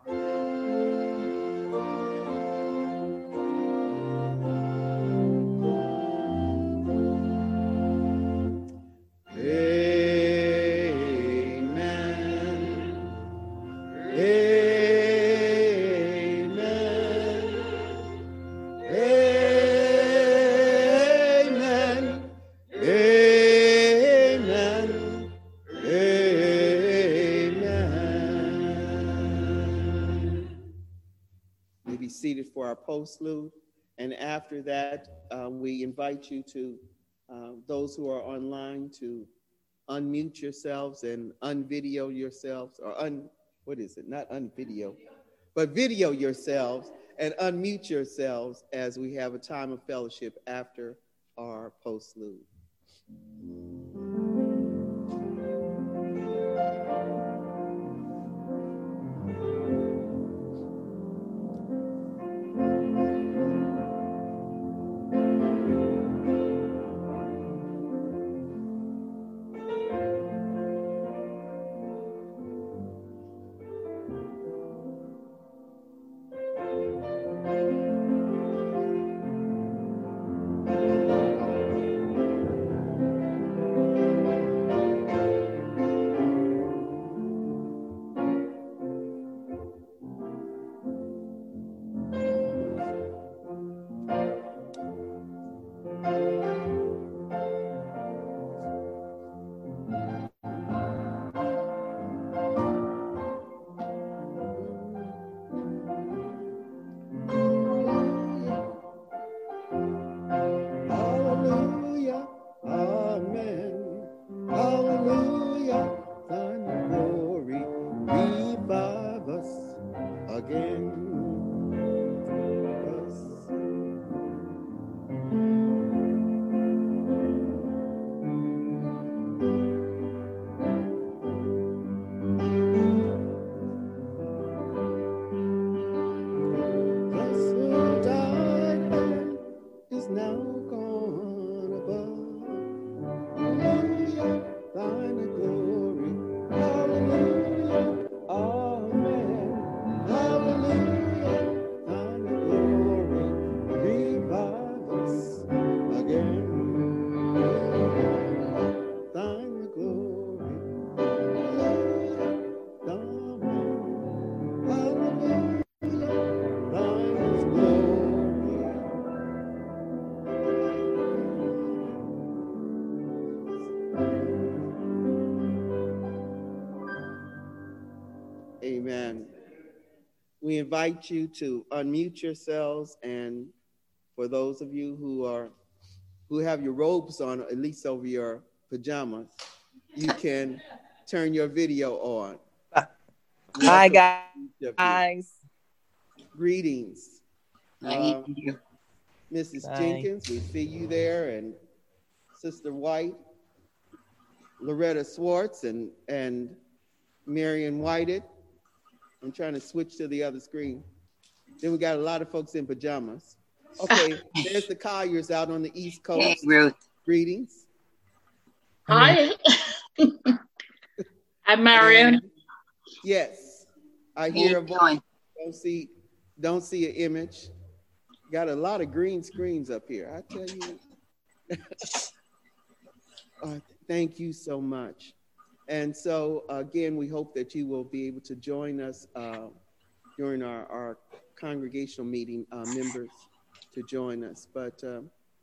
Seated for our postlude, and after that uh, we invite you to uh, those who are online to unmute yourselves and unvideo yourselves, or un what is it not unvideo but video yourselves and unmute yourselves as we have a time of fellowship after our postlude. Amen. We invite you to unmute yourselves, and for those of you who are who have your robes on, at least over your pajamas, you can turn your video on. Hi, guys. Greetings. Hi. Uh, Missus Hi. Jenkins, we see you there, and Sister White, Loretta Swartz, and, and Marion Whited. I'm trying to switch to the other screen. Then we got a lot of folks in pajamas. Okay, there's the Colliers out on the East Coast. Hey, Ruth. Greetings. Hi. I'm Marion. And yes, I hear a voice. Don't see, don't see an image. Got a lot of green screens up here. I tell you, Uh, thank you so much. And so, again, we hope that you will be able to join us uh, during our, our congregational meeting, uh, members to join us. But uh,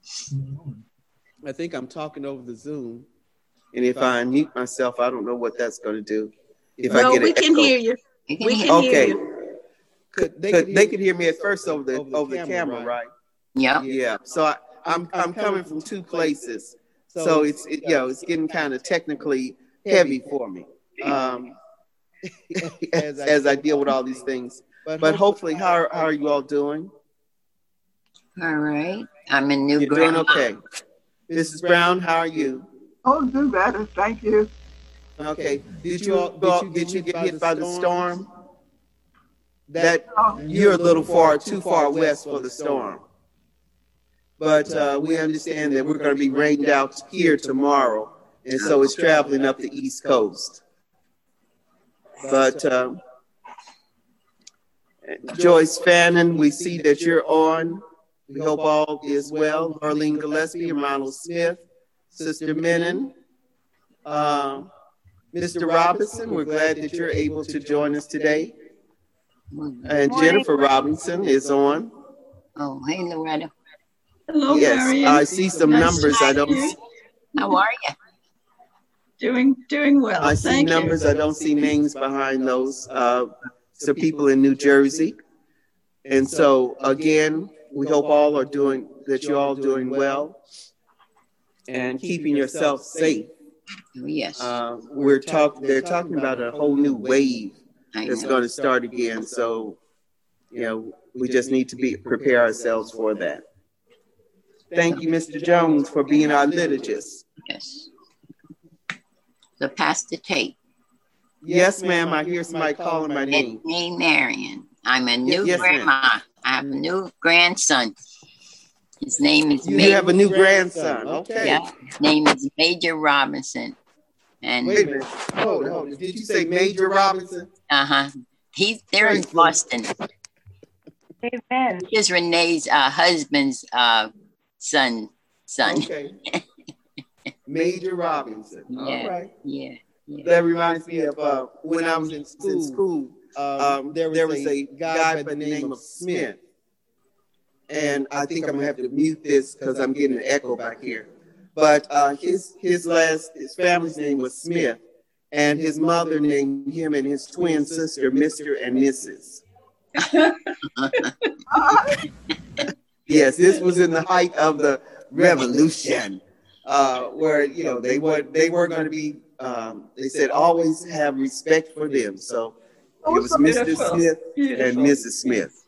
I think I'm talking over the Zoom. And if I unmute myself, I don't know what that's going to do. If No, I get we an can echo. hear you. We can Okay. hear you. Could, they, could, they could hear me at first over the over the camera, right? Yeah. Yeah. So I, I'm I'm coming from two places. So it's it, you know it's getting kind of technically heavy for me um, as, as I deal with all these things. But hopefully, how how are you all doing? All right. I'm in New You're doing okay. Missus Brown, how are you? Oh, do better. Thank you. Okay. Did you all did you, did you get hit by the storm? That you're a little far too far west for the storm. But uh, we understand that we're going to be rained out here tomorrow, and so it's traveling up the East Coast. But uh, Joyce Fannin, we see that you're on. We hope all is well. Arlene Gillespie and Ronald Smith, Sister Menon, uh, Mister Robinson, we're glad that you're able to join us today. And Jennifer Robinson is on. Oh, hey, Loretta. Hello, Yes, Marion. I see some Nice numbers to I see don't you. see. How are you? Doing doing well. I see Thank you. numbers, I don't see names behind those. Uh, some people in New Jersey. And so, again, we hope all are doing, that you're all doing well and keeping yourself safe. Oh, yes. Uh, we're talk, they're talking about a whole new wave I that's know. going to start again. So, you know, we just need to be prepare ourselves for that. Thank you, Mister Jones, for being our liturgist. Yes. So, Pastor Tate. Yes, ma'am. I hear somebody calling my name. It's me, Marion. I'm a new Yes, ma'am. grandma. I have a new grandson. His name is You Major. have a new grandson. Okay. Yeah, his name is Major Robinson. And Wait a minute. Hold on. Hold on. Did you say Major Robinson? uh-huh. He's there in Praise the- Boston. Amen. He's Renee's uh, husband's uh, son. Son. Okay. Major Robinson. Yeah. All right. Yeah. Yeah. That reminds me of uh, when I was in school. Um, there was a guy by the name of Smith. And I think I'm gonna have to mute this because I'm getting an echo back here. But uh, his his last his family's name was Smith, and his mother named him and his twin sister Mister and Missus Yes, this was in the height of the revolution, uh, where you know they were they were going to be. Um, they said always have respect for them. So it was Mister Beautiful. Smith and Beautiful. Missus Smith.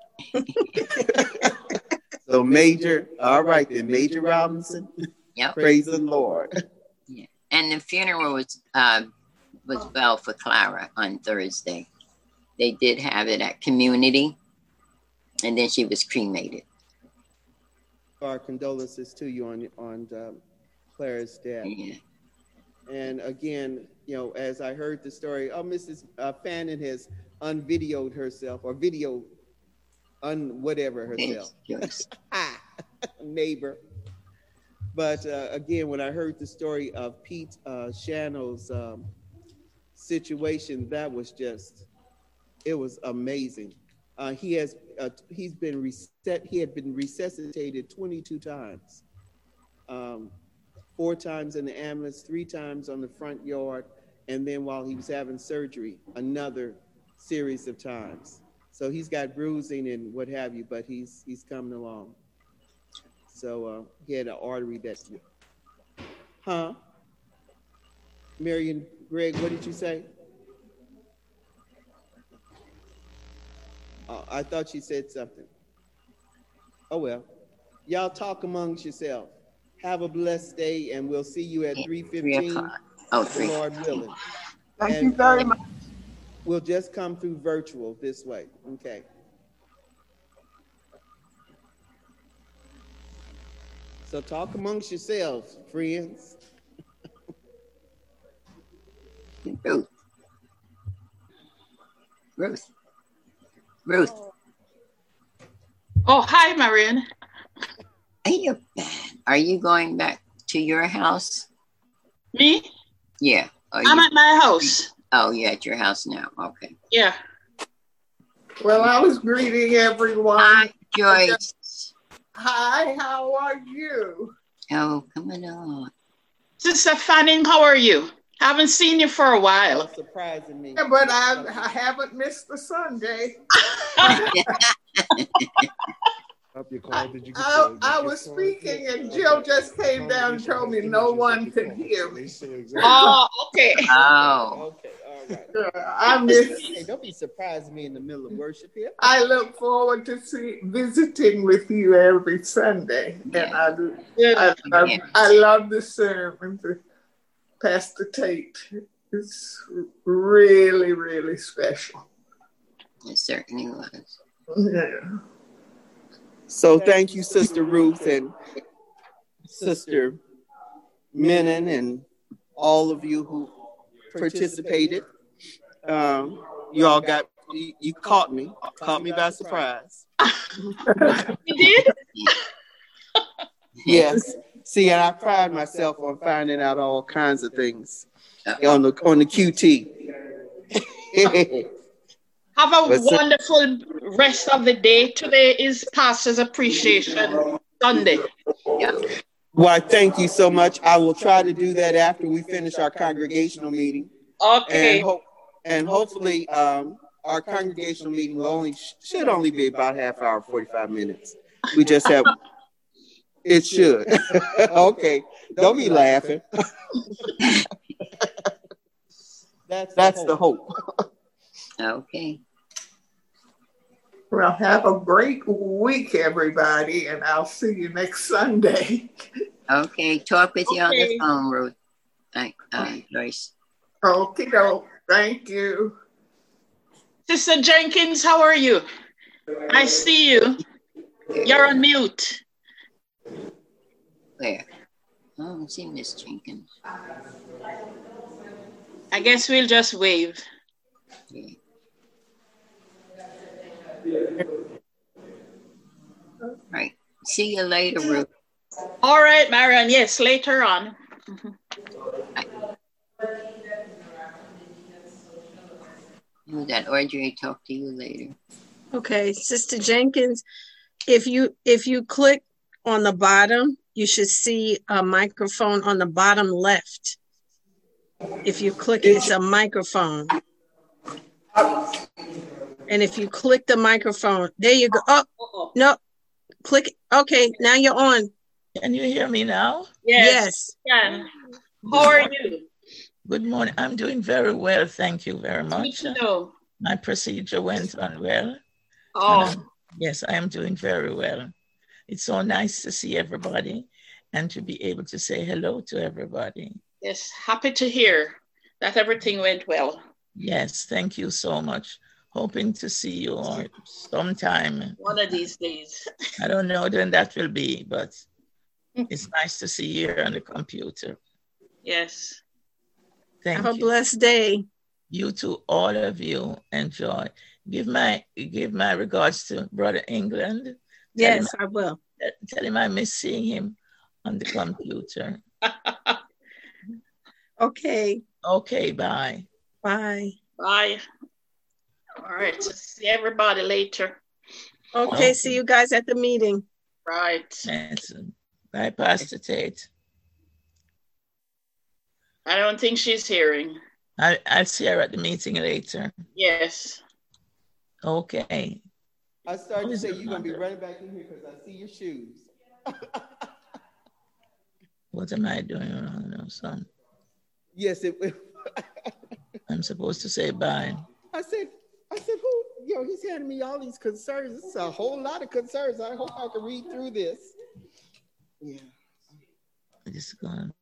So Major, all right then, Major Robinson. Yep. Praise the Lord. Yeah. And the funeral was uh, was well for Clara on Thursday. They did have it at Community, and then she was cremated. Our condolences to you on on um, Clara's death. Yeah. And again, you know, as I heard the story, oh, Missus Uh, Fannin has unvideoed herself or video un whatever herself. Yes. Ah, neighbor. But uh, again, when I heard the story of Pete uh, Shano's um, situation, that was just, it was amazing. Uh, he has, uh, he's been reset. He had been resuscitated twenty-two times, um, four times in the ambulance, three times on the front yard, and then while he was having surgery, another series of times. So he's got bruising and what have you, but he's he's coming along. So uh, he had an artery that, huh? Marion, Greg, what did you say? Uh, I thought she said something. Oh, well. Y'all talk amongst yourselves. Have a blessed day, and we'll see you at three Three fifteen, o'clock. Oh, the three. Lord willing. Thank And, you very uh, much. We'll just come through virtual this way. Okay. So talk amongst yourselves, friends. Ruth. Ruth. Ruth. Oh, hi, Marion. Hey, you're bad. Are you going back to your house? Me? Yeah. Are I'm you, at my house. oh, you're at your house now. Okay. Yeah. Well, I was greeting everyone. Hi, Joyce. Hi, how are you? Oh, coming on. Sister Fanning, how are you? Haven't seen you for a while. That's surprising me. Yeah, but I, I haven't missed the Sunday. Up your call. Did you get I, your- I your was gift card? speaking and Jill just came down and told me no one could hear me. Oh, okay. Oh. Okay, all right. Uh, I miss. Hey, don't be surprising me in the middle of worship here. I look forward to see visiting with you every Sunday, and I, I, I, I love the sermons, Pastor Tate. It's really, really special. It certainly was. Yeah. So thank you, Sister Ruth and Sister Menon and all of you who participated. Um, you all got, you, you caught me, caught me by surprise. You did? Yes. See, and I pride myself on finding out all kinds of things on the on the Q T. Have a What's that? wonderful rest of the day. Today is Pastor's Appreciation Sunday. Yeah. Why, thank you so much. I will try to do that after we finish our congregational meeting. Okay. And, ho- and hopefully um, our congregational meeting will only should only be about half hour, forty-five minutes. We just have, it should. Okay, don't be laughing. That's, That's the hope. Okay. Well, have a great week, everybody, and I'll see you next Sunday. Okay. Talk with you on Okay. the phone, Ruth. Thank, uh, Joyce. Okay, doke. Thank you. Sister Jenkins, how are you? I see you. You're on mute. Where? Oh, I see Miss Jenkins. I guess we'll just wave. Yeah. Right. See you later, Ruth. All right, Marion. Yes, later on. Oh, that Audrey talk to you later. Okay, Sister Jenkins, if you if you click on the bottom, you should see a microphone on the bottom left. If you click, it's a microphone. And if you click the microphone, there you go. Oh, no, click. Okay, now you're on. Can you hear me now? Yes. Yes. How are you? Good morning. I'm doing very well. Thank you very Good much. to know. My procedure went on well. Oh, And, um, yes, I am doing very well. It's so nice to see everybody and to be able to say hello to everybody. yes. Happy to hear that everything went well. Yes, thank you so much. Hoping to see you all sometime. One of these days. I don't know when that will be, but it's nice to see you here on the computer. Yes. Thank Have a you. blessed day. You too, all of you, enjoy. Give my give my regards to Brother England. Tell Yes, him, I will. tell him I miss seeing him on the computer. Okay, Okay, bye. bye. Bye. All right. So see everybody later. Okay, see you guys at the meeting. Right. Yes. Bye, Pastor Tate. I don't think she's hearing. I, I'll see her at the meeting later. Yes. Okay. I started to say you're going to be running back in here because I see your shoes. What am I doing wrong now, son? Yes, it will. I'm supposed to say bye. I said, I said, who? Yo, he's handing me all these concerns. It's a whole lot of concerns. I hope I can read through this. Yeah. I just gone.